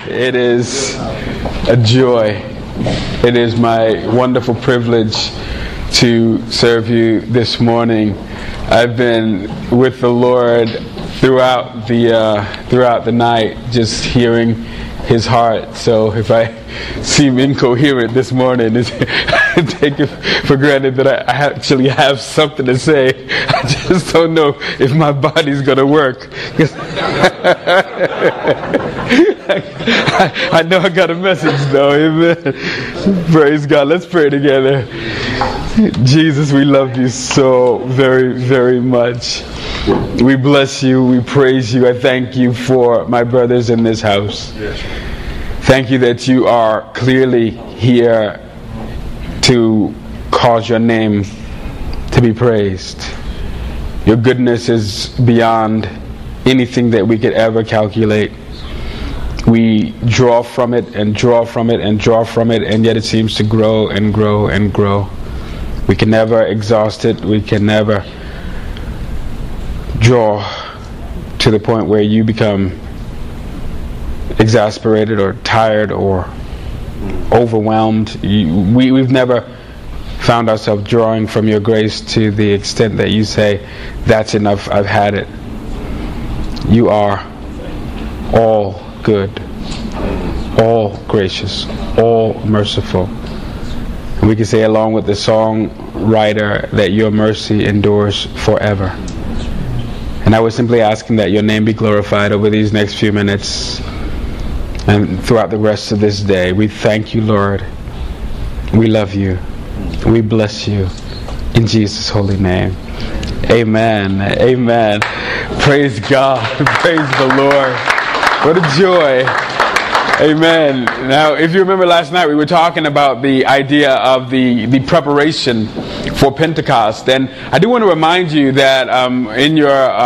It is a joy. It is my wonderful privilege to serve you this morning. I've been with the Lord throughout the night, just hearing His heart. So if I seem incoherent this morning, take it for granted that I actually have something to say. I just don't know if my body's going to work. I know I got a message though. Amen. Praise God. Let's pray together. Jesus, we love you so very, very much. We bless you. We praise you. I thank you for my brothers in this house. Thank you that you are clearly here to cause your name to be praised. Your goodness is beyond anything that we could ever calculate. We draw from it and draw from it and draw from it, and yet it seems to grow and grow and grow. We can never exhaust it. We can never draw to the point where you become exasperated or tired or overwhelmed. We've never found ourselves drawing from your grace to the extent that you say, that's enough, I've had it. You are all good, all gracious, all merciful. And we can say along with the songwriter that your mercy endures forever. And I was simply asking that your name be glorified over these next few minutes and throughout the rest of this day. We thank you, Lord. We love you. We bless you. In Jesus' holy name. Amen. Amen. Praise God. Praise the Lord. What a joy. Amen. Now, if you remember last night, we were talking about the idea of the preparation for Pentecost, and I do want to remind you that in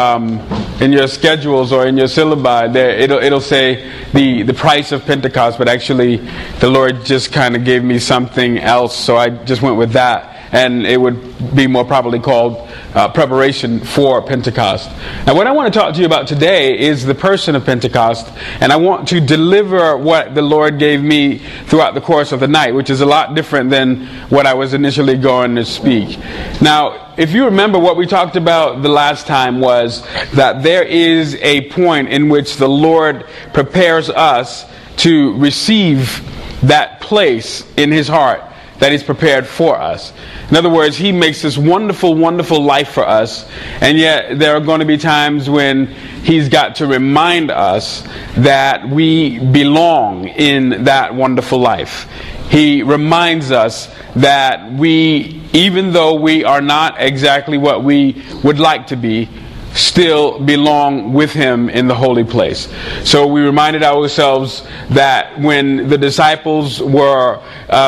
your schedules or in your syllabi, there it'll say the price of Pentecost, but actually the Lord just kind of gave me something else, so I just went with that, and it would be more properly called preparation for Pentecost. Now, what I want to talk to you about today is the person of Pentecost, and I want to deliver what the Lord gave me throughout the course of the night, which is a lot different than what I was initially going to speak. Now, if you remember, what we talked about the last time was that there is a point in which the Lord prepares us to receive that place in His heart that He's prepared for us. In other words, He makes this wonderful, wonderful life for us, and yet there are going to be times when He's got to remind us that we belong in that wonderful life. He reminds us that we, even though we are not exactly what we would like to be, still belong with Him in the holy place. So we reminded ourselves that when the disciples were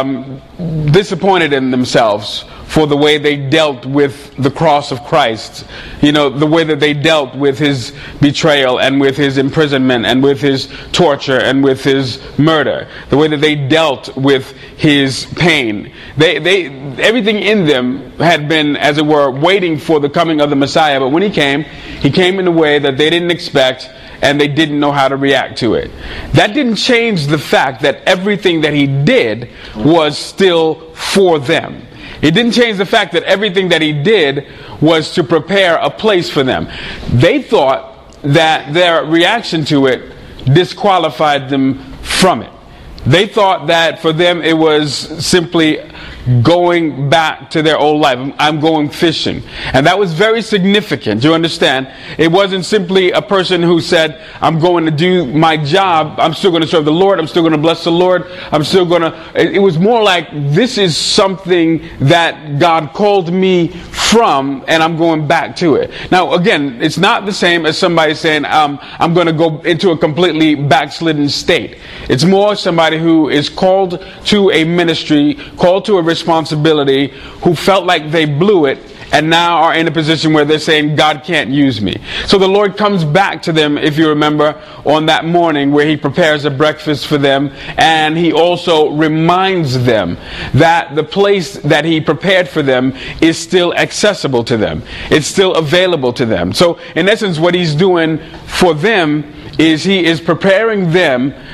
disappointed in themselves for the way they dealt with the cross of Christ, the way that they dealt with His betrayal and with His imprisonment and with His torture and with His murder, the way that they dealt with His pain. Everything in them had been, as it were, waiting for the coming of the Messiah, but when He came in a way that they didn't expect, and they didn't know how to react to it. That didn't change the fact that everything that He did was still for them. It didn't change the fact that everything that He did was to prepare a place for them. They thought that their reaction to it disqualified them from it. They thought that for them it was simply going back to their old life. I'm going fishing. And that was very significant. You understand? It wasn't simply a person who said, I'm going to do my job. I'm still going to serve the Lord. I'm still going to bless the Lord. I'm still going to... It was more like, this is something that God called me from, and I'm going back to it. Now, again, it's not the same as somebody saying, I'm going to go into a completely backslidden state. It's more somebody who is called to a ministry, called to a responsibility, who felt like they blew it, and now are in a position where they're saying, God can't use me. So the Lord comes back to them, if you remember, on that morning where He prepares a breakfast for them, and He also reminds them that the place that He prepared for them is still accessible to them. It's still available to them. So in essence, what He's doing for them is He is preparing them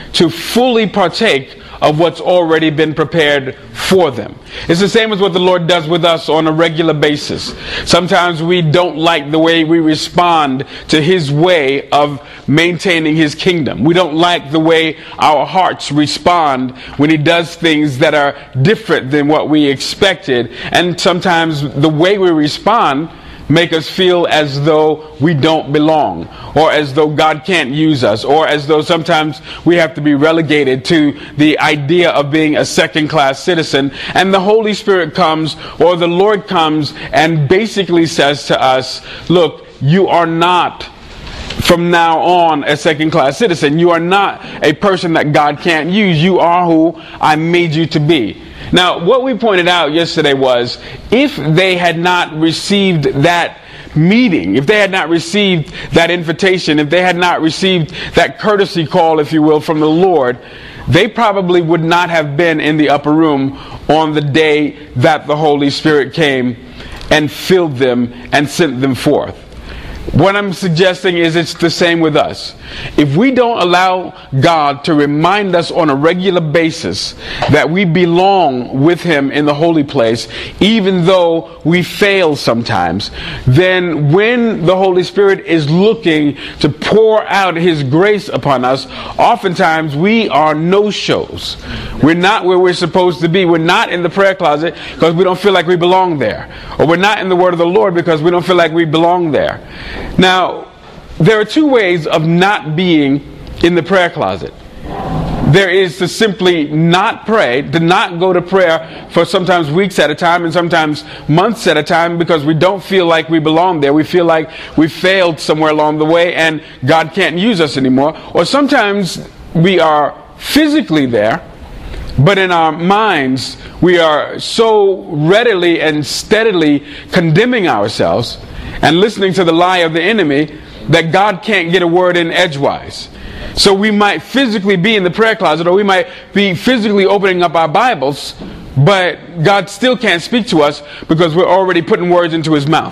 to fully partake of what's already been prepared for them. It's the same as what the Lord does with us on a regular basis. Sometimes we don't like the way we respond to His way of maintaining His kingdom. We don't like the way our hearts respond when He does things that are different than what we expected. And sometimes the way we respond make us feel as though we don't belong, or as though God can't use us, or as though sometimes we have to be relegated to the idea of being a second-class citizen. And the Holy Spirit comes, or the Lord comes, and basically says to us, look, you are not from now on a second-class citizen. You are not a person that God can't use. You are who I made you to be. Now, what we pointed out yesterday was, if they had not received that meeting, if they had not received that invitation, if they had not received that courtesy call, if you will, from the Lord, they probably would not have been in the upper room on the day that the Holy Spirit came and filled them and sent them forth. What I'm suggesting is it's the same with us. If we don't allow God to remind us on a regular basis that we belong with Him in the holy place, even though we fail sometimes, then when the Holy Spirit is looking to pour out His grace upon us, oftentimes we are no-shows. We're not where we're supposed to be. We're not in the prayer closet because we don't feel like we belong there. Or we're not in the Word of the Lord because we don't feel like we belong there. Now, there are two ways of not being in the prayer closet. There is to simply not pray, to not go to prayer for sometimes weeks at a time and sometimes months at a time because we don't feel like we belong there. We feel like we failed somewhere along the way and God can't use us anymore. Or sometimes we are physically there, but in our minds we are so readily and steadily condemning ourselves and listening to the lie of the enemy that God can't get a word in edgewise. So we might physically be in the prayer closet, or we might be physically opening up our Bibles, but God still can't speak to us because we're already putting words into His mouth.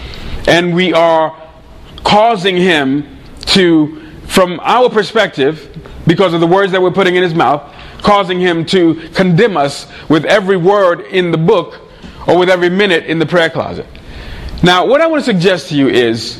And we are causing Him to, from our perspective, because of the words that we're putting in His mouth, causing Him to condemn us with every word in the book or with every minute in the prayer closet. Now, what I want to suggest to you is,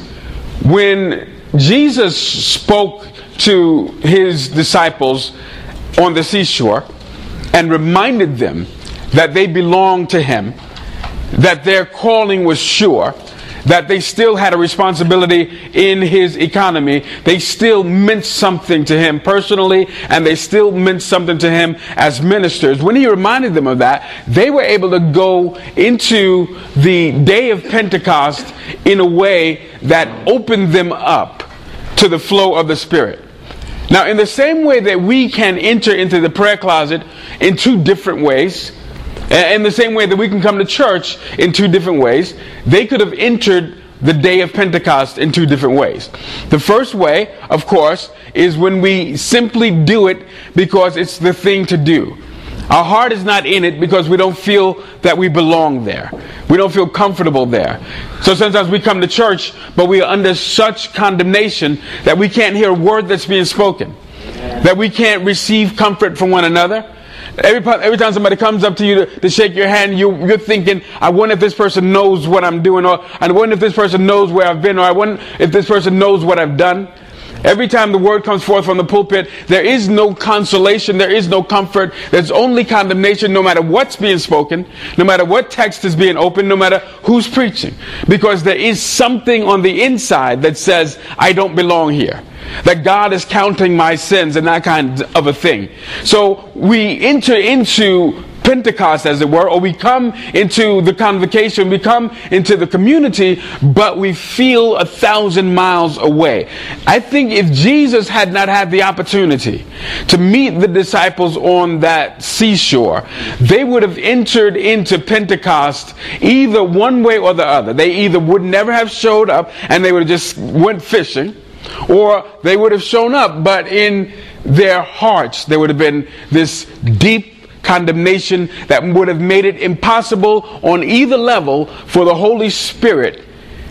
when Jesus spoke to His disciples on the seashore and reminded them that they belonged to Him, that their calling was sure, that they still had a responsibility in His economy, they still meant something to Him personally, and they still meant something to Him as ministers. When He reminded them of that, they were able to go into the day of Pentecost in a way that opened them up to the flow of the Spirit. Now, in the same way that we can enter into the prayer closet in two different ways, in the same way that we can come to church in two different ways, they could have entered the day of Pentecost in two different ways. The first way, of course, is when we simply do it because it's the thing to do. Our heart is not in it because we don't feel that we belong there. We don't feel comfortable there. So sometimes we come to church, but we are under such condemnation that we can't hear a word that's being spoken, that we can't receive comfort from one another. Every time somebody comes up to you to shake your hand, you're thinking, I wonder if this person knows what I'm doing, or I wonder if this person knows where I've been, or I wonder if this person knows what I've done. Every time the word comes forth from the pulpit, there is no consolation, there is no comfort, there's only condemnation, no matter what's being spoken, no matter what text is being opened, no matter who's preaching. Because there is something on the inside that says, I don't belong here. That God is counting my sins and that kind of a thing. So we enter into Pentecost, as it were, or we come into the convocation, we come into the community, but we feel 1,000 miles away. I think if Jesus had not had the opportunity to meet the disciples on that seashore, they would have entered into Pentecost either one way or the other. They either would never have showed up and they would have just went fishing, or they would have shown up, but in their hearts there would have been this deep condemnation that would have made it impossible on either level for the Holy Spirit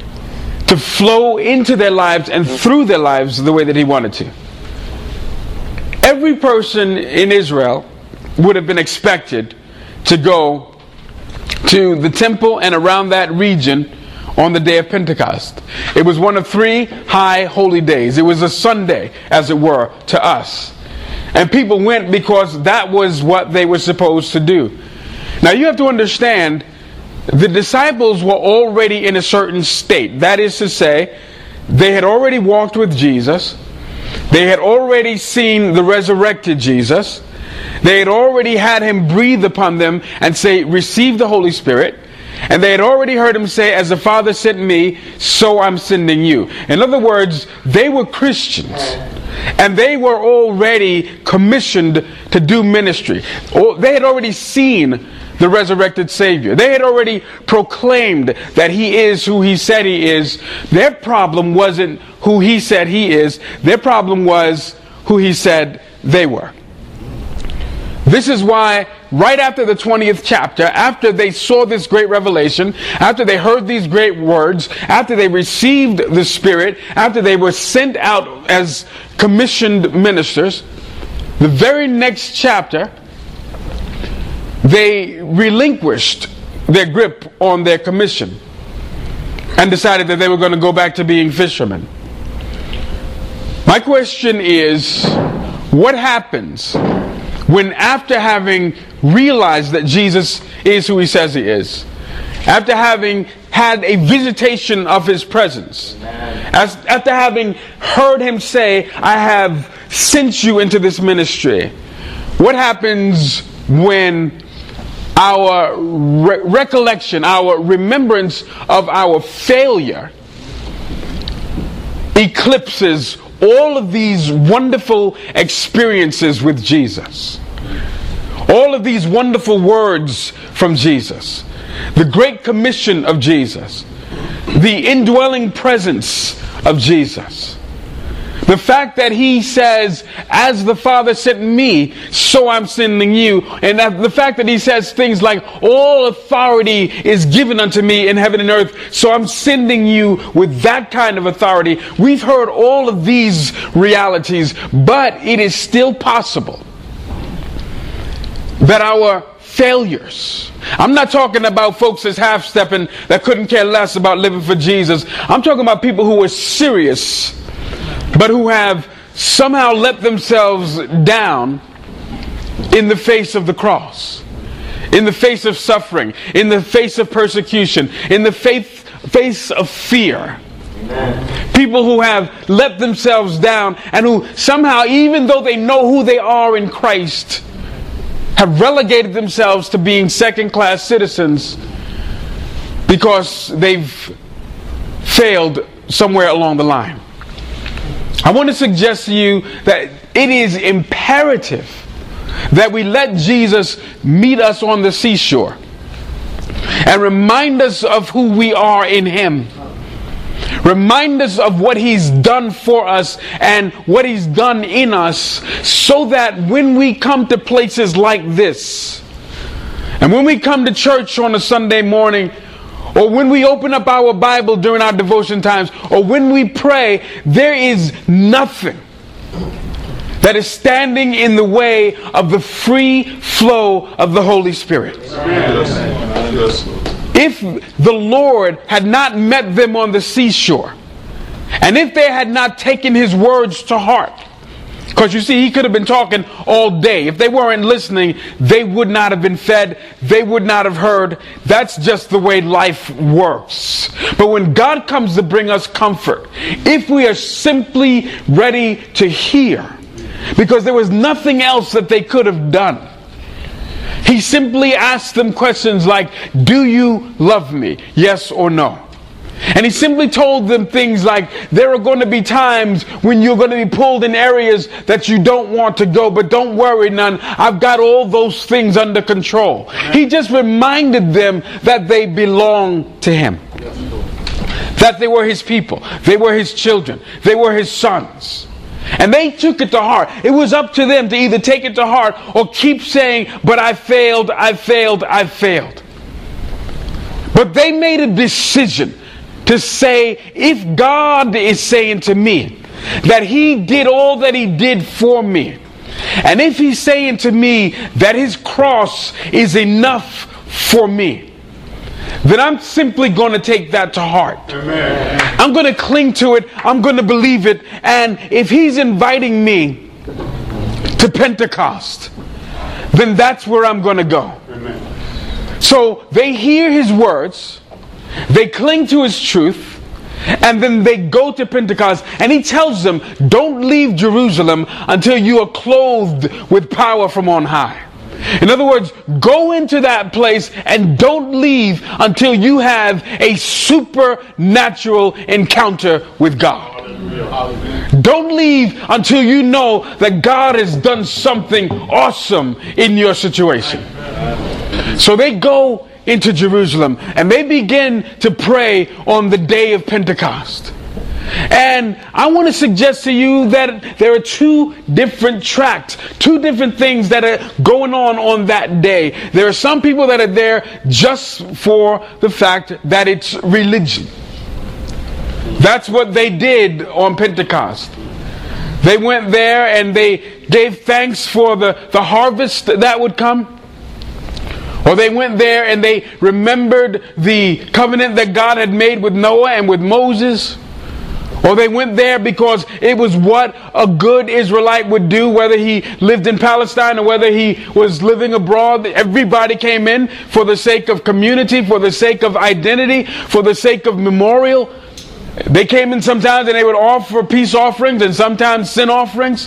to flow into their lives and through their lives the way that He wanted to. every person in Israel would have been expected to go to the temple and around that region on the day of Pentecost. It was one of 3 high holy days. It was a Sunday, as it were, to us. And people went because that was what they were supposed to do. Now you have to understand, the disciples were already in a certain state. That is to say, they had already walked with Jesus. They had already seen the resurrected Jesus. They had already had him breathe upon them and say, receive the Holy Spirit. And they had already heard him say, as the Father sent me, so I'm sending you. In other words, they were Christians. And they were already commissioned to do ministry. They had already seen the resurrected Savior. They had already proclaimed that he is who he said he is. Their problem wasn't who he said he is. Their problem was who he said they were. This is why right after the 20th chapter, after they saw this great revelation, after they heard these great words, after they received the Spirit, after they were sent out as commissioned ministers, the very next chapter, they relinquished their grip on their commission and decided that they were going to go back to being fishermen. My question is, what happens when, after having realized that Jesus is who he says he is, after having had a visitation of his presence, after having heard him say, I have sent you into this ministry, what happens when our recollection, our remembrance of our failure eclipses all of these wonderful experiences with Jesus? All of these wonderful words from Jesus, the great commission of Jesus, the indwelling presence of Jesus, the fact that he says, as the Father sent me, so I'm sending you, and the fact that he says things like, all authority is given unto me in heaven and earth, so I'm sending you with that kind of authority. We've heard all of these realities, but it is still possible that our failures, I'm not talking about folks that's half-stepping that couldn't care less about living for Jesus. I'm talking about people who are serious, but who have somehow let themselves down in the face of the cross, in the face of suffering, in the face of persecution, in the face of fear. Amen. People who have let themselves down and who somehow, even though they know who they are in Christ, have relegated themselves to being second-class citizens because they've failed somewhere along the line. I want to suggest to you that it is imperative that we let Jesus meet us on the seashore and remind us of who we are in him. Remind us of what he's done for us and what he's done in us, so that when we come to places like this, and when we come to church on a Sunday morning, or when we open up our Bible during our devotion times, or when we pray, there is nothing that is standing in the way of the free flow of the Holy Spirit. If the Lord had not met them on the seashore, and if they had not taken his words to heart, because you see, he could have been talking all day. If they weren't listening, they would not have been fed. They would not have heard. That's just the way life works. But when God comes to bring us comfort, if we are simply ready to hear, because there was nothing else that they could have done, he simply asked them questions like, do you love me? Yes or no? And he simply told them things like, there are going to be times when you're going to be pulled in areas that you don't want to go, but don't worry none. I've got all those things under control. He just reminded them that they belong to him. That they were his people. They were his children. They were his sons. And they took it to heart. It was up to them to either take it to heart or keep saying, but I failed, I failed, I failed. But they made a decision to say, if God is saying to me that he did all that he did for me, And if he's saying to me that his cross is enough for me, then I'm simply going to take that to heart. Amen. I'm going to cling to it. I'm going to believe it. And if he's inviting me to Pentecost, then that's where I'm going to go. Amen. So they hear his words, they cling to his truth, and then they go to Pentecost, and he tells them, don't leave Jerusalem until you are clothed with power from on high. In other words, go into that place and don't leave until you have a supernatural encounter with God. Don't leave until you know that God has done something awesome in your situation. So they go into Jerusalem and they begin to pray on the day of Pentecost. And I want to suggest to you that there are two different tracks, two different things that are going on that day. There are some people that are there just for the fact that it's religion. That's what they did on Pentecost. They went there and they gave thanks for the harvest that would come. Or they went there and they remembered the covenant that God had made with Noah and with Moses. Or they went there because it was what a good Israelite would do, whether he lived in Palestine or whether he was living abroad. Everybody came in for the sake of community, for the sake of identity, for the sake of memorial. They came in sometimes and they would offer peace offerings and sometimes sin offerings.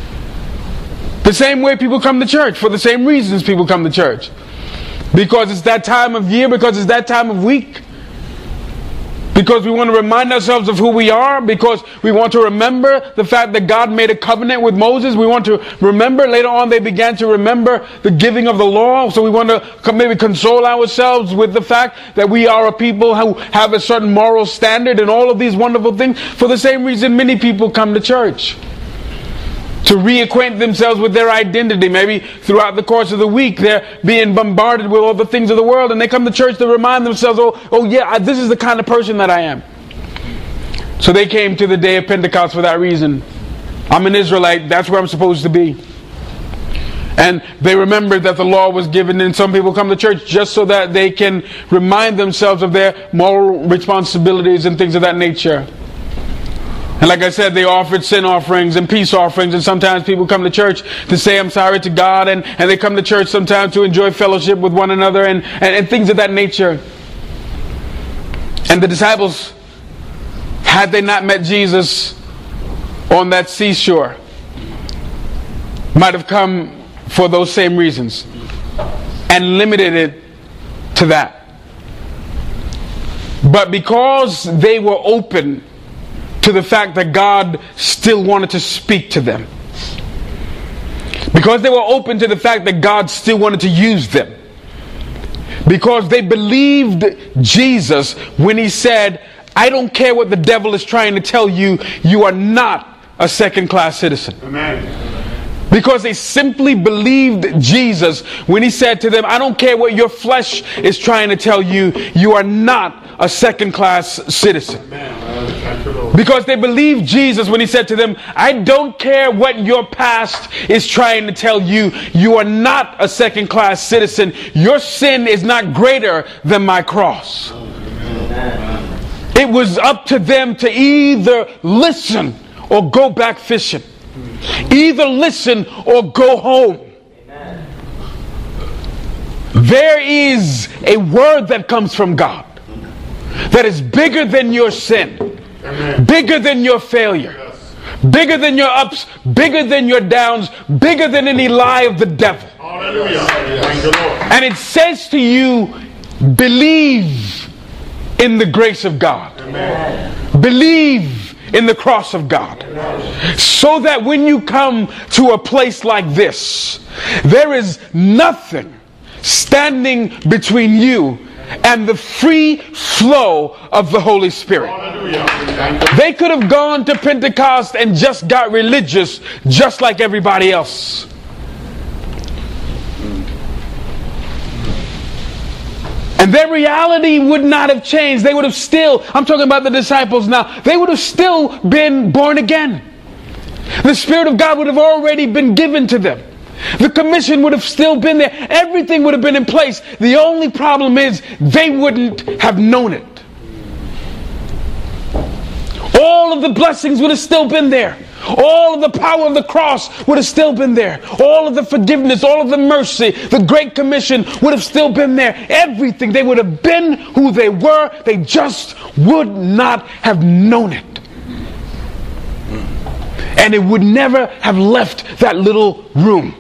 The same way people come to church, for the same reasons people come to church. Because it's that time of year, because it's that time of week. Because we want to remind ourselves of who we are. Because we want to remember the fact that God made a covenant with Moses. We want to remember, later on they began to remember the giving of the law. So we want to maybe console ourselves with the fact that we are a people who have a certain moral standard and all of these wonderful things. For the same reason many people come to church. To reacquaint themselves with their identity. Maybe throughout the course of the week they're being bombarded with all the things of the world, and they come to church to remind themselves, oh yeah, this is the kind of person that I am. So they came to the day of Pentecost for that reason. I'm an Israelite, that's where I'm supposed to be. And they remembered that the law was given, and some people come to church just so that they can remind themselves of their moral responsibilities and things of that nature. And like I said, they offered sin offerings and peace offerings, and sometimes people come to church to say I'm sorry to God, and they come to church sometimes to enjoy fellowship with one another and things of that nature. And the disciples, had they not met Jesus on that seashore, might have come for those same reasons and limited it to that. But because they were open to the fact that God still wanted to speak to them, because they were open to the fact that God still wanted to use them, because they believed Jesus when he said, I don't care what the devil is trying to tell you, you are not a second-class citizen. Amen. Because they simply believed Jesus when he said to them, I don't care what your flesh is trying to tell you, you are not a second-class citizen. Because they believed Jesus when he said to them, I don't care what your past is trying to tell you, you are not a second-class citizen. Your sin is not greater than my cross. It was up to them to either listen or go back fishing. Either listen or go home. Amen. There is a word that comes from God that is bigger than your sin. Amen. Bigger than your failure. Yes. Bigger than your ups, bigger than your downs, bigger than any lie of the devil. Hallelujah. Thank you, Lord. And it says to you, believe in the grace of God. Amen. Believe in the cross of God. Amen. So that when you come to a place like this, there is nothing standing between you and the free flow of the Holy Spirit. They could have gone to Pentecost and just got religious just like everybody else. And their reality would not have changed. They would have still, I'm talking about the disciples now, they would have still been born again. The Spirit of God would have already been given to them. The commission would have still been there. Everything would have been in place. The only problem is they wouldn't have known it. All of the blessings would have still been there. All of the power of the cross would have still been there. All of the forgiveness, all of the mercy, the Great Commission would have still been there. Everything. They would have been who they were. They just would not have known it. And it would never have left that little room.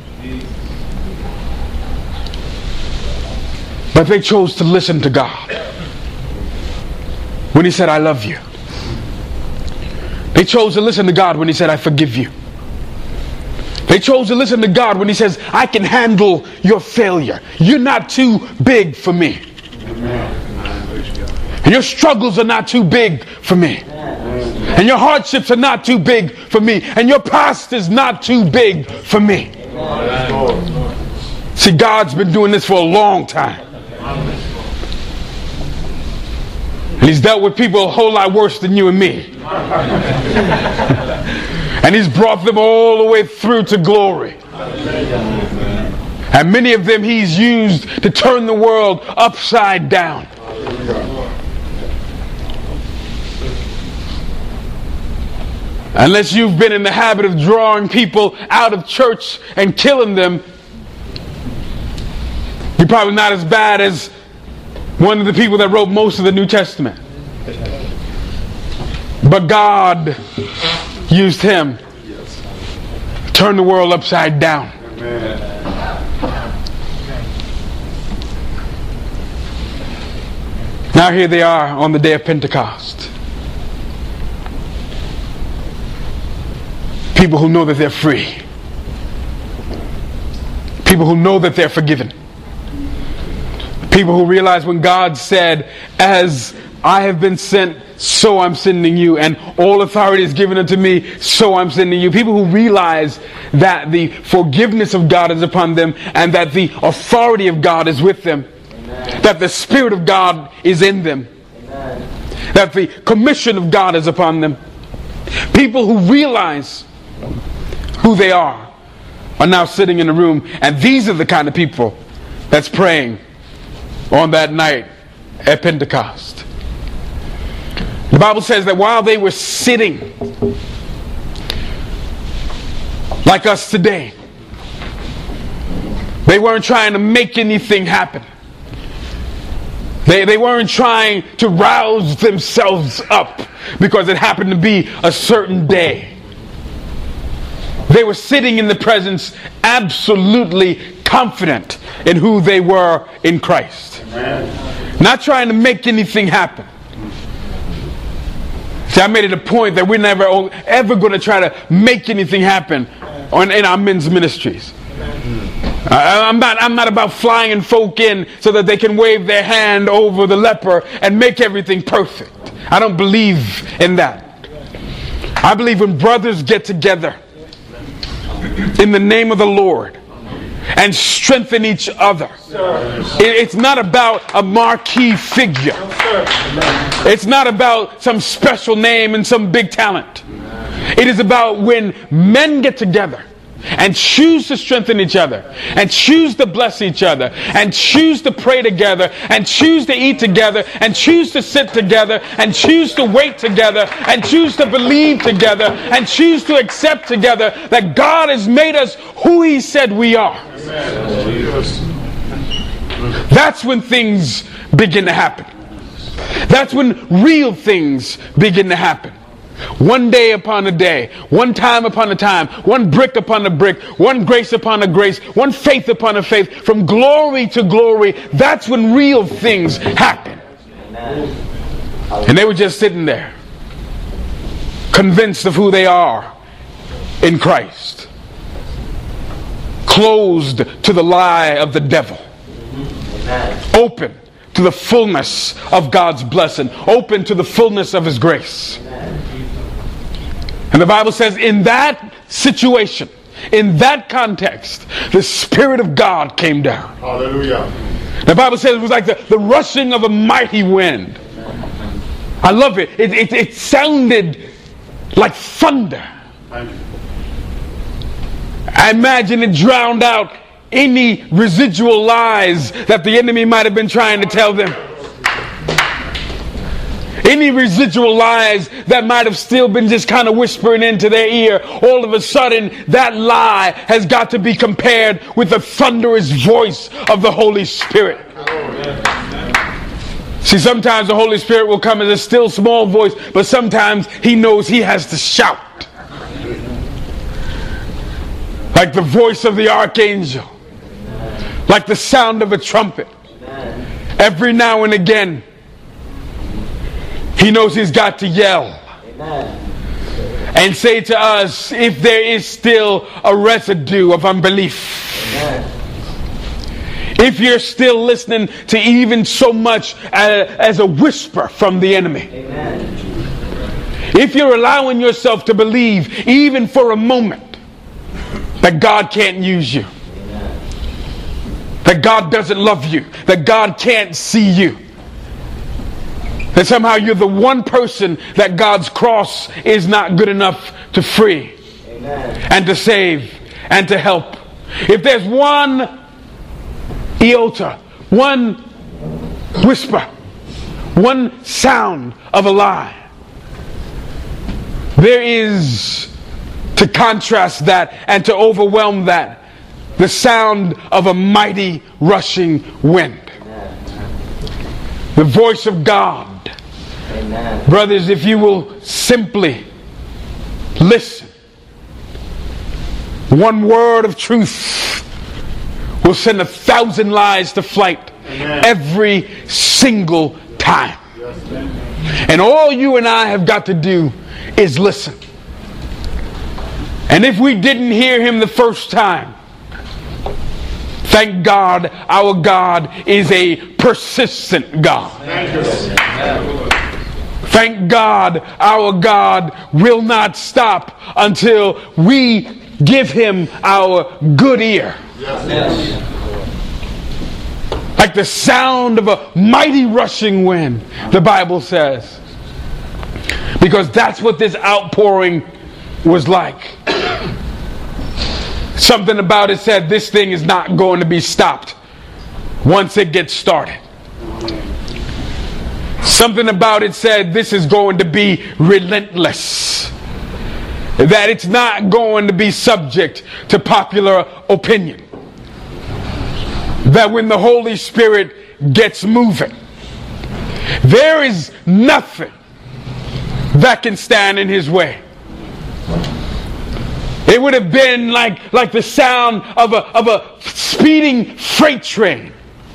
But they chose to listen to God when He said, I love you. They chose to listen to God when He said, I forgive you. They chose to listen to God when He says, I can handle your failure. You're not too big for me. And your struggles are not too big for me. And your hardships are not too big for me. And your past is not too big for me. See, God's been doing this for a long time. And He's dealt with people a whole lot worse than you and me. And He's brought them all the way through to glory. And many of them He's used to turn the world upside down. Unless you've been in the habit of drawing people out of church and killing them, you're probably not as bad as one of the people that wrote most of the New Testament. But God used him to turn the world upside down. Now here they are on the day of Pentecost. People who know that they're free. People who know that they're forgiven. People who realize when God said, as I have been sent, so I'm sending you, and all authority is given unto me, so I'm sending you. People who realize that the forgiveness of God is upon them, and that the authority of God is with them. Amen. That the Spirit of God is in them. Amen. That the commission of God is upon them. People who realize who they are now sitting in a room, and these are the kind of people that's praying on that night at Pentecost. The Bible says that while they were sitting like us today, they weren't trying to make anything happen. They weren't trying to rouse themselves up because it happened to be a certain day. They were sitting in the presence absolutely confident in who they were in Christ. Amen. Not trying to make anything happen. See, I made it a point that we're never ever going to try to make anything happen in our men's ministries. I'm not about flying folk in so that they can wave their hand over the leper and make everything perfect. I don't believe in that. I believe when brothers get together in the name of the Lord and strengthen each other. It's not about a marquee figure. It's not about some special name and some big talent. It is about when men get together and choose to strengthen each other, and choose to bless each other, and choose to pray together, and choose to eat together, and choose to sit together, and choose to wait together, and choose to believe together, and choose to accept together that God has made us who He said we are. That's when things begin to happen. That's when real things begin to happen. One day upon a day, one time upon a time, one brick upon a brick, one grace upon a grace, one faith upon a faith, from glory to glory. That's when real things happen. And they were just sitting there, convinced of who they are in Christ, closed to the lie of the devil, open to the fullness of God's blessing, open to the fullness of His grace. And the Bible says in that situation, in that context, the Spirit of God came down. Hallelujah. The Bible says it was like the rushing of a mighty wind. I love it. It sounded like thunder. I imagine it drowned out any residual lies that the enemy might have been trying to tell them. Any residual lies that might have still been just kind of whispering into their ear. All of a sudden, that lie has got to be compared with the thunderous voice of the Holy Spirit. See, sometimes the Holy Spirit will come as a still small voice, but sometimes he knows he has to shout. Like the voice of the archangel. Like the sound of a trumpet. Every now and again, he knows he's got to yell. And say to us, if there is still a residue of unbelief. If you're still listening to even so much as a whisper from the enemy. If you're allowing yourself to believe, even for a moment, that God can't use you. That God doesn't love you. That God can't see you. That somehow you're the one person that God's cross is not good enough to free. And to save and to help. If there's one iota, one whisper, one sound of a lie, there is, to contrast that and to overwhelm that, the sound of a mighty rushing wind. The voice of God. Amen. Brothers, if you will simply listen, one word of truth will send 1,000 lies to flight. Amen. Every single time. Yes, and all you and I have got to do is listen. And if we didn't hear him the first time, thank God our God is a persistent God. Thank God our God will not stop until we give him our good ear. Like the sound of a mighty rushing wind, the Bible says. Because that's what this outpouring was like. Something about it said this thing is not going to be stopped once it gets started. Something about it said this is going to be relentless. That it's not going to be subject to popular opinion. That when the Holy Spirit gets moving, there is nothing that can stand in his way. It would have been like the sound of a speeding freight train.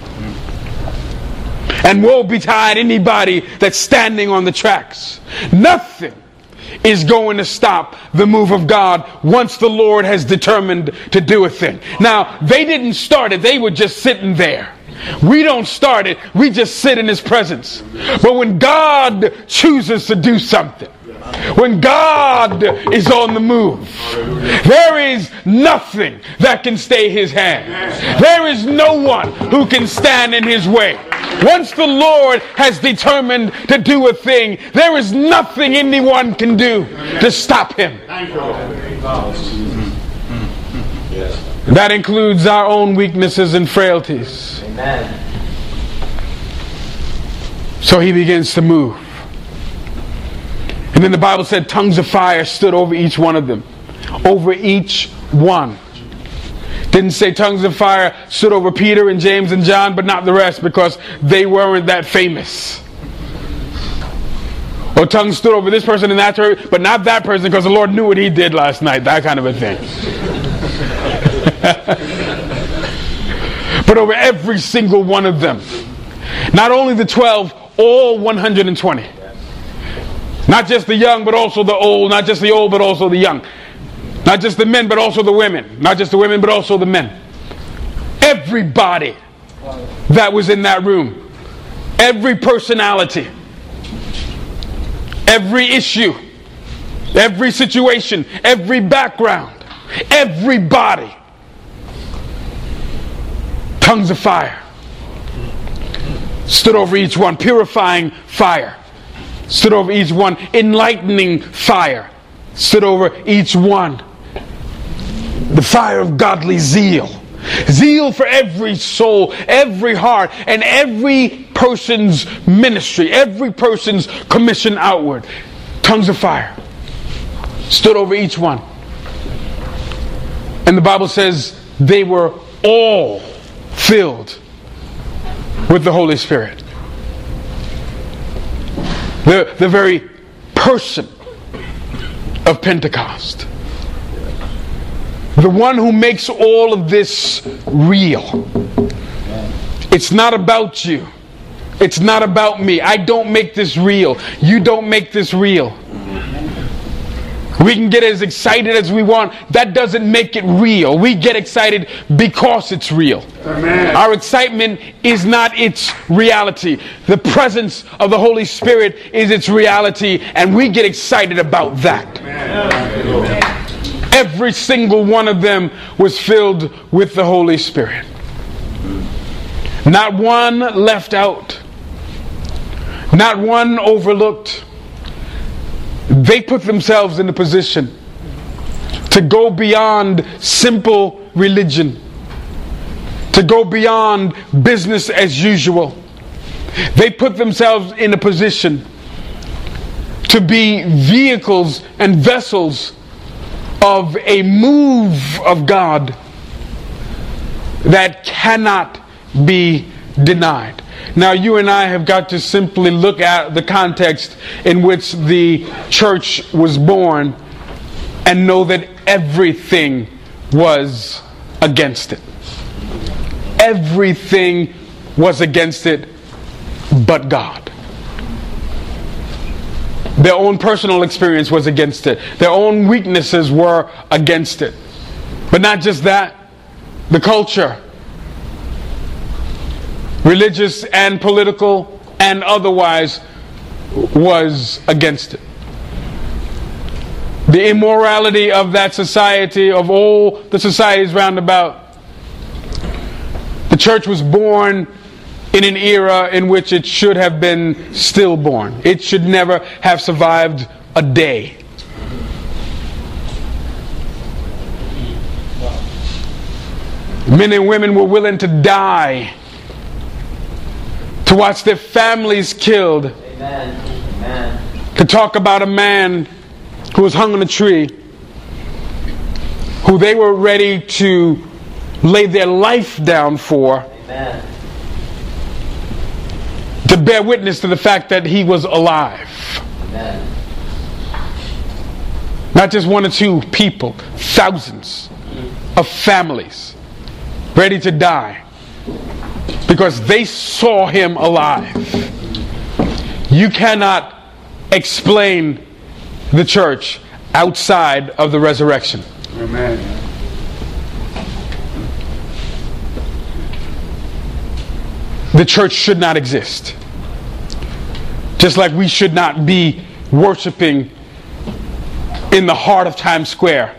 And woe betide anybody that's standing on the tracks. Nothing is going to stop the move of God once the Lord has determined to do a thing. Now, they didn't start it. They were just sitting there. We don't start it. We just sit in his presence. But when God chooses to do something, when God is on the move, there is nothing that can stay his hand. There is no one who can stand in his way. Once the Lord has determined to do a thing, there is nothing anyone can do to stop him. That includes our own weaknesses and frailties. So he begins to move. And then the Bible said tongues of fire stood over each one of them. Over each one. Didn't say tongues of fire stood over Peter and James and John, but not the rest because they weren't that famous. Or tongues stood over this person and that person, but not that person because the Lord knew what he did last night. That kind of a thing. But over every single one of them. Not only the 12, all 120. Not just the young, but also the old. Not just the old, but also the young. Not just the men, but also the women. Not just the women, but also the men. Everybody that was in that room. Every personality. Every issue. Every situation. Every background. Everybody. Tongues of fire stood over each one. Purifying fire stood over each one. Enlightening fire stood over each one. The fire of godly zeal. Zeal for every soul, every heart, and every person's ministry, every person's commission outward. Tongues of fire stood over each one. And the Bible says they were all filled with the Holy Spirit. The very person of Pentecost. The one who makes all of this real. It's not about you. It's not about me. I don't make this real. You don't make this real. We can get as excited as we want. That doesn't make it real. We get excited because it's real. Amen. Our excitement is not its reality. The presence of the Holy Spirit is its reality, and we get excited about that. Amen. Every single one of them was filled with the Holy Spirit. Not one left out. Not one overlooked. They put themselves in a position to go beyond simple religion, to go beyond business as usual. They put themselves in a position to be vehicles and vessels of a move of God that cannot be denied. Now, you and I have got to simply look at the context in which the church was born and know that everything was against it. Everything was against it but God. Their own personal experience was against it. Their own weaknesses were against it. But not just that, the culture, religious and political and otherwise, was against it. The immorality of that society, of all the societies round about. The church was born in an era in which it should have been stillborn. It should never have survived a day. Men and women were willing to die to watch their families killed. Amen. Amen. To talk about a man who was hung on a tree, who they were ready to lay their life down for. Amen. To bear witness to the fact that he was alive. Amen. Not just one or two people, thousands of families ready to die because they saw him alive. You cannot explain the church outside of the resurrection. Amen. The church should not exist. Just like we should not be worshiping in the heart of Times Square.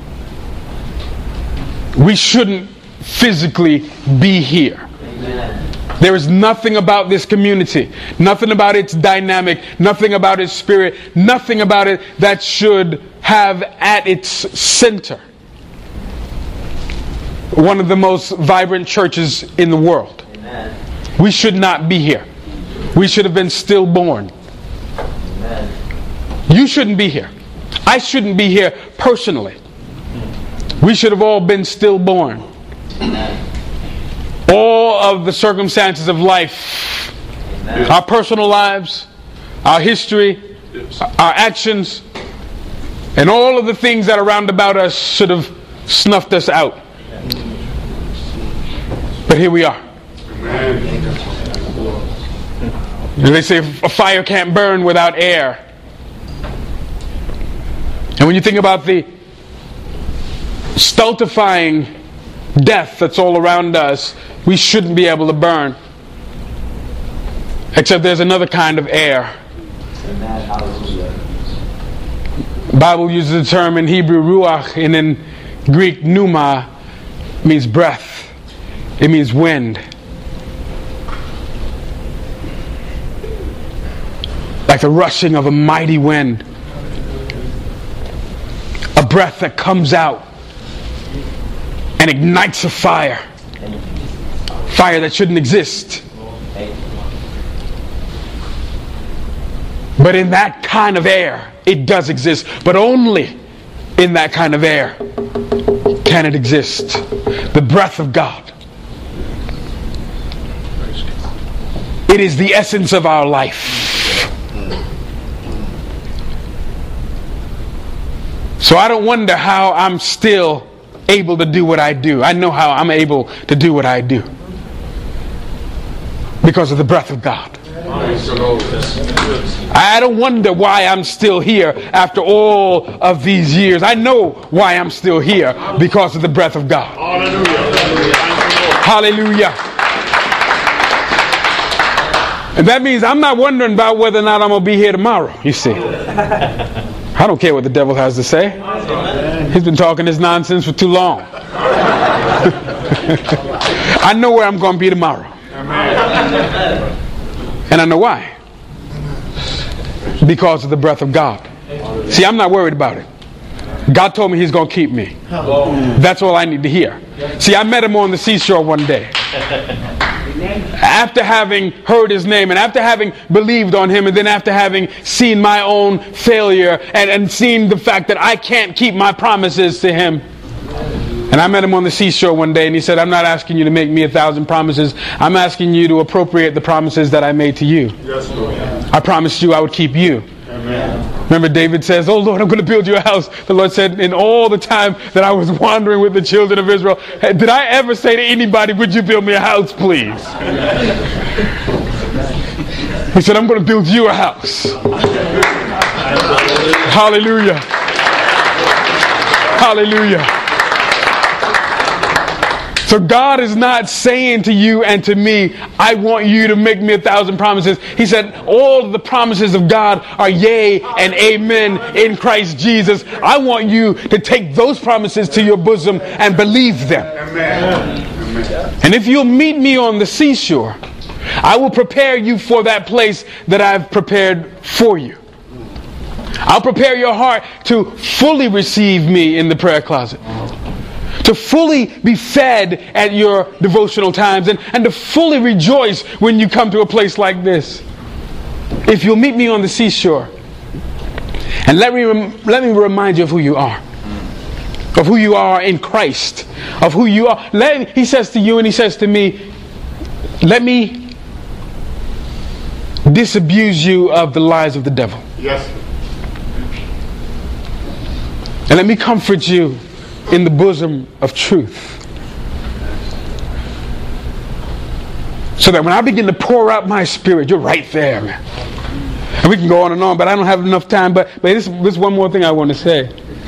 We shouldn't physically be here. Amen. There is nothing about this community, nothing about its dynamic, nothing about its spirit, nothing about it that should have at its center one of the most vibrant churches in the world. Amen. We should not be here. We should have been stillborn. Amen. You shouldn't be here. I shouldn't be here personally. We should have all been stillborn. Amen. All of the circumstances of life, Amen. Our personal lives, our history, our actions, and all of the things that are round about us should have snuffed us out. But here we are. Amen. They say a fire can't burn without air. And when you think about the stultifying death that's all around us, we shouldn't be able to burn. Except there's another kind of air. The Bible uses the term in Hebrew ruach, and in Greek pneuma means breath. It means wind. Like the rushing of a mighty wind. A breath that comes out and ignites a fire. Fire that shouldn't exist. But in that kind of air, it does exist. But only in that kind of air can it exist. The breath of God. It is the essence of our life. So I don't wonder how I'm still able to do what I do. I know how I'm able to do what I do. Because of the breath of God. I don't wonder why I'm still here after all of these years. I know why I'm still here, because of the breath of God. Hallelujah. And that means I'm not wondering about whether or not I'm going to be here tomorrow, you see. I don't care what the devil has to say. He's been talking this nonsense for too long. I know where I'm going to be tomorrow. And I know why. Because of the breath of God. See, I'm not worried about it. God told me He's going to keep me. That's all I need to hear. See, I met Him on the seashore one day. After having heard His name and after having believed on Him, and then after having seen my own failure and seen the fact that I can't keep my promises to Him. And I met Him on the seashore one day, and He said, I'm not asking you to make me 1,000 promises. I'm asking you to appropriate the promises that I made to you. Yes, Lord. I promised you I would keep you. Amen. Remember, David says, oh Lord, I'm going to build you a house. The Lord said, in all the time that I was wandering with the children of Israel, did I ever say to anybody, would you build me a house, please? He said, I'm going to build you a house. Hallelujah. Hallelujah. So God is not saying to you and to me, I want you to make me 1,000 promises. He said, all of the promises of God are yea and amen in Christ Jesus. I want you to take those promises to your bosom and believe them. Amen. And if you'll meet me on the seashore, I will prepare you for that place that I've prepared for you. I'll prepare your heart to fully receive me in the prayer closet. To fully be fed at your devotional times and to fully rejoice when you come to a place like this. If you'll meet me on the seashore, and let me remind you of who you are. Of who you are in Christ. Of who you are. He says to you and He says to me, let me disabuse you of the lies of the devil. Yes. And let me comfort you in the bosom of truth. So that when I begin to pour out my spirit, you're right there, man. And we can go on and on, but I don't have enough time. But this one more thing I want to say.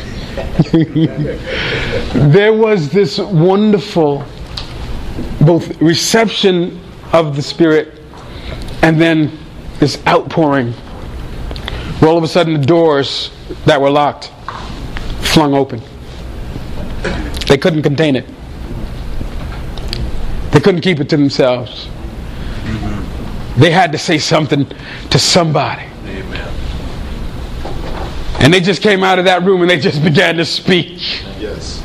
There was this wonderful both reception of the Spirit and then this outpouring, where all of a sudden the doors that were locked flung open. They couldn't contain it. They couldn't keep it to themselves. They had to say something to somebody. Amen. And they just came out of that room and they just began to speak. Yes.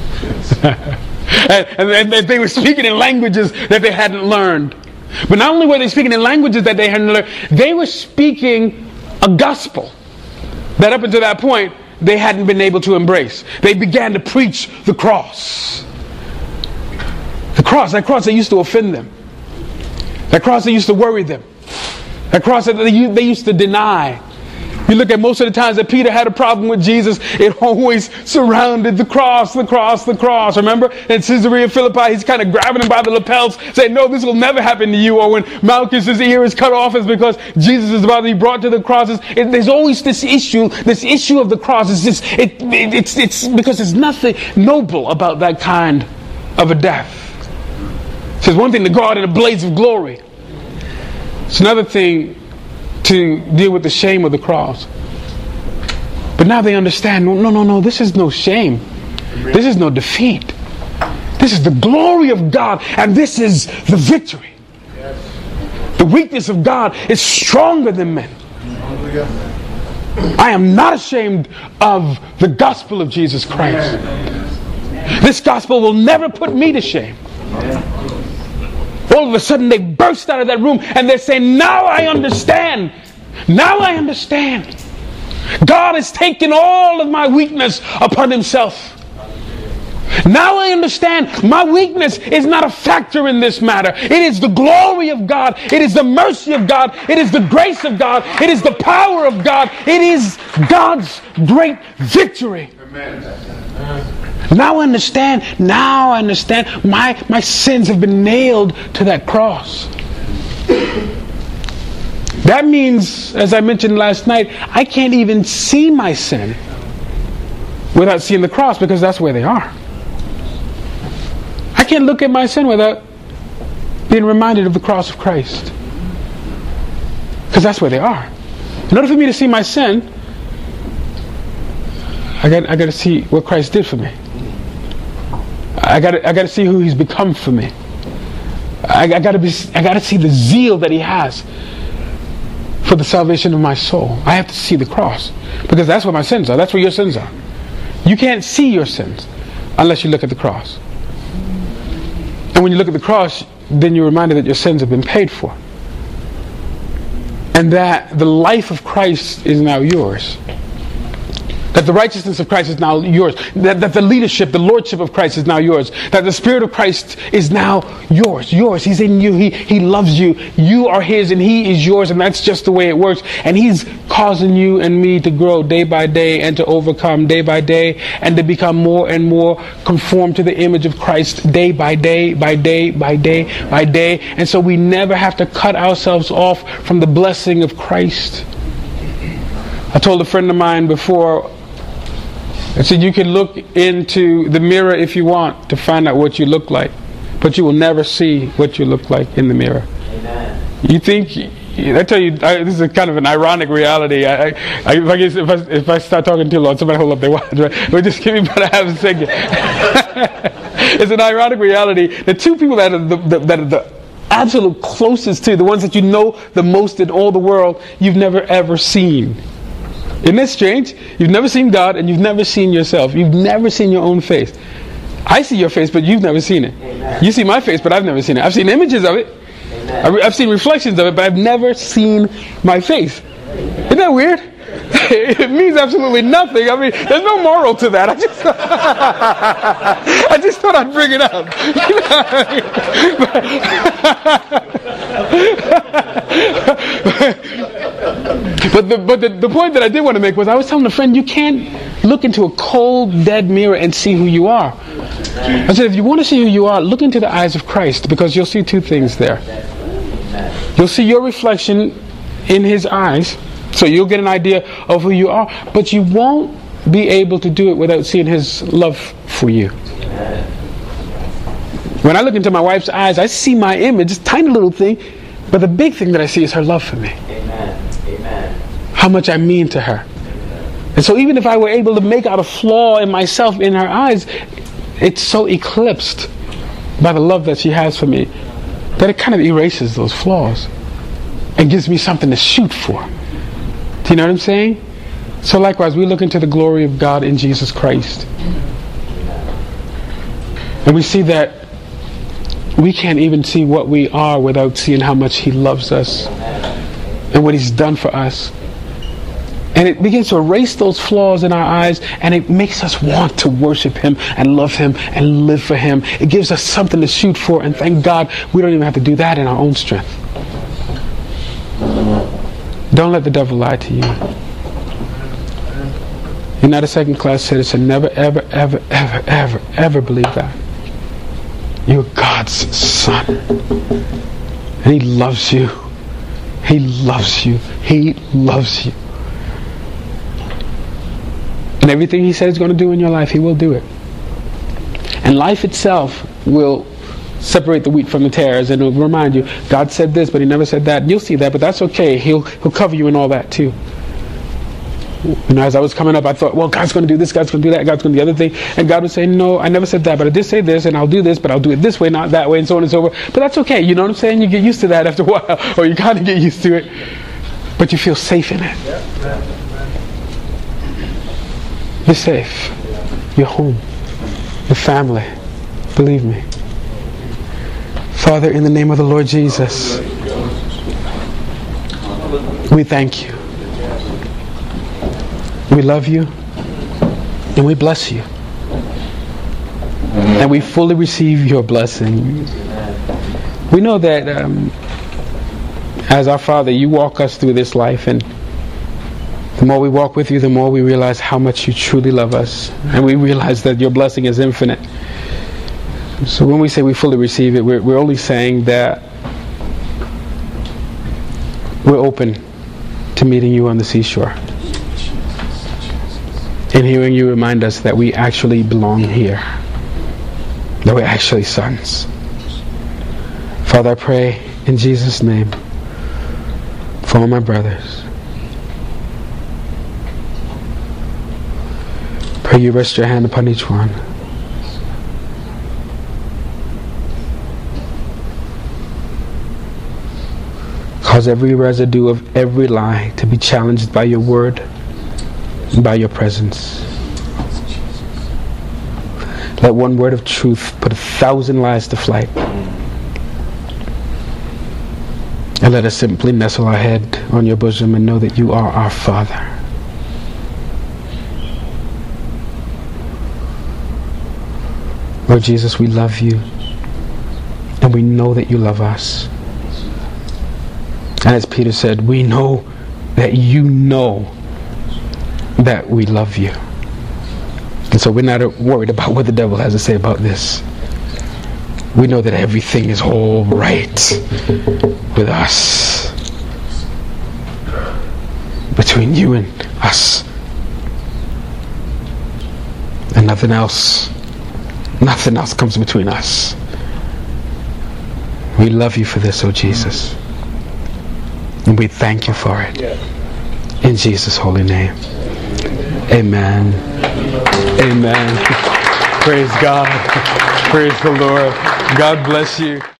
and they were speaking in languages that they hadn't learned. But not only were they speaking in languages that they hadn't learned, they were speaking a gospel that up until that point they hadn't been able to embrace. They began to preach the cross. That cross that used to offend them. That cross that used to worry them. That cross that they used to deny. You look at most of the times that Peter had a problem with Jesus, it always surrounded the cross. Remember? In Caesarea Philippi, he's kind of grabbing him by the lapels, saying, no, this will never happen to you. Or when Malchus's ear is cut off, it's because Jesus is about to be brought to the cross. There's always this issue of the cross. It's because there's nothing noble about that kind of a death. It's one thing to go out in a blaze of glory. It's another thing to deal with the shame of the cross. But now they understand, no, this is no shame. This is no defeat. This is the glory of God, and this is the victory. The weakness of God is stronger than men. I am not ashamed of the gospel of Jesus Christ. This gospel will never put me to shame. All of a sudden they burst out of that room and they're saying, now I understand. Now I understand. God has taken all of my weakness upon himself. Now I understand my weakness is not a factor in this matter. It is the glory of God. It is the mercy of God. It is the grace of God. It is the power of God. It is God's great victory. Amen. Now I understand. Now I understand. My sins have been nailed to that cross. That means, as I mentioned last night, I can't even see my sin without seeing the cross, because that's where they are. I can't look at my sin without being reminded of the cross of Christ, because that's where they are. In order for me to see my sin, I got to see what Christ did for me. I got to see who he's become for me. I got to see the zeal that he has for the salvation of my soul. I have to see the cross, because that's where my sins are. That's where your sins are. You can't see your sins unless you look at the cross. And when you look at the cross, then you're reminded that your sins have been paid for, and that the life of Christ is now yours. That the righteousness of Christ is now yours. That the leadership, the lordship of Christ is now yours. That the Spirit of Christ is now yours. Yours. He's in you. He loves you. You are his and he is yours. And that's just the way it works. And he's causing you and me to grow day by day and to overcome day by day and to become more and more conformed to the image of Christ day by day, by day, by day, by day. And so we never have to cut ourselves off from the blessing of Christ. I told a friend of mine before, I said, you can look into the mirror if you want to find out what you look like, but you will never see what you look like in the mirror. Amen. You think, I tell you, this is kind of an ironic reality. If I start talking too long, somebody hold up their watch, right? But just give me about a half a second. It's an ironic reality. The two people that are the absolute closest to, the ones that you know the most in all the world, you've never ever seen. Isn't that strange? You've never seen God and you've never seen yourself. You've never seen your own face. I see your face, but you've never seen it. Amen. You see my face, but I've never seen it. I've seen images of it. I've seen reflections of it, but I've never seen my face. Isn't that weird? It means absolutely nothing. I mean, there's no moral to that. I just thought I'd bring it up. But the point that I did want to make was, I was telling a friend, you can't look into a cold, dead mirror and see who you are. I said, if you want to see who you are, look into the eyes of Christ, because you'll see two things there. You'll see your reflection in his eyes, so you'll get an idea of who you are, but you won't be able to do it without seeing his love for you. When I look into my wife's eyes, I see my image, this tiny little thing, but the big thing that I see is her love for me. Amen. Amen. How much I mean to her. And so even if I were able to make out a flaw in myself in her eyes, it's so eclipsed by the love that she has for me that it kind of erases those flaws and gives me something to shoot for. Do you know what I'm saying? So likewise, we look into the glory of God in Jesus Christ, and we see that we can't even see what we are without seeing how much he loves us and what he's done for us. And it begins to erase those flaws in our eyes, and it makes us want to worship him and love him and live for him. It gives us something to shoot for, and thank God we don't even have to do that in our own strength. Don't let the devil lie to you. You're not a second-class citizen. Never, ever, ever, ever, ever, ever believe that. You're God's son. And he loves you. He loves you. He loves you. And everything he said he's going to do in your life, he will do it. And life itself will separate the wheat from the tares, and it'll remind you, God said this, but he never said that. And you'll see that, but that's okay. He'll cover you in all that too. You know, as I was coming up, I thought, well, God's going to do this, God's going to do that, God's going to do the other thing. And God would say, no, I never said that, but I did say this, and I'll do this, but I'll do it this way, not that way, and so on and so forth. But that's okay. You know what I'm saying? You get used to that after a while, or you kind of get used to it, but you feel safe in it. You're safe. You're home. your family. Believe me. Father, in the name of the Lord Jesus, we thank you. We love you and we bless you. And we fully receive your blessing. We know that as our Father, you walk us through this life, and the more we walk with you, the more we realize how much you truly love us. And we realize that your blessing is infinite. So when we say we fully receive it, we're only saying that we're open to meeting you on the seashore. And hearing you remind us that we actually belong here. That we're actually sons. Father, I pray in Jesus' name for all my brothers. Pray you rest your hand upon each one. Cause every residue of every lie to be challenged by your word and by your presence. Let one word of truth put 1,000 lies to flight. And let us simply nestle our head on your bosom and know that you are our Father. Lord Jesus, we love you. And we know that you love us. And as Peter said, we know that you know that we love you. And so we're not worried about what the devil has to say about this. We know that everything is all right with us. Between you and us. And nothing else comes between us. We love you for this, oh Jesus. And we thank you for it. In Jesus' holy name. Amen. Amen. Praise God. Praise the Lord. God bless you.